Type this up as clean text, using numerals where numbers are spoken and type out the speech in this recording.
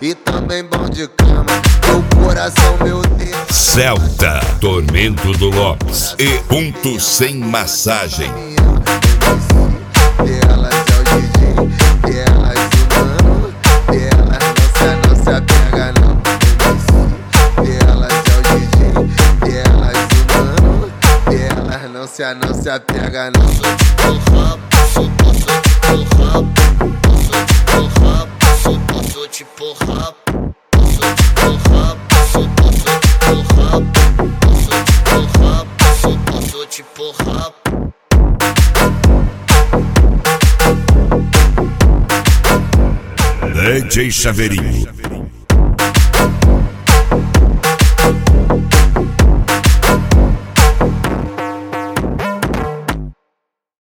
e também bom de cama. Meu coração, meu Deus. Celta, Tormento do Lopes e Ponto Sem Massagem. Delas é o DJ, delas o mano, delas não se apega não. Delas é o DJ, delas o mano, delas não se apega não. Sou tipo rap, sou tipo rap. DJ Chaveirinho.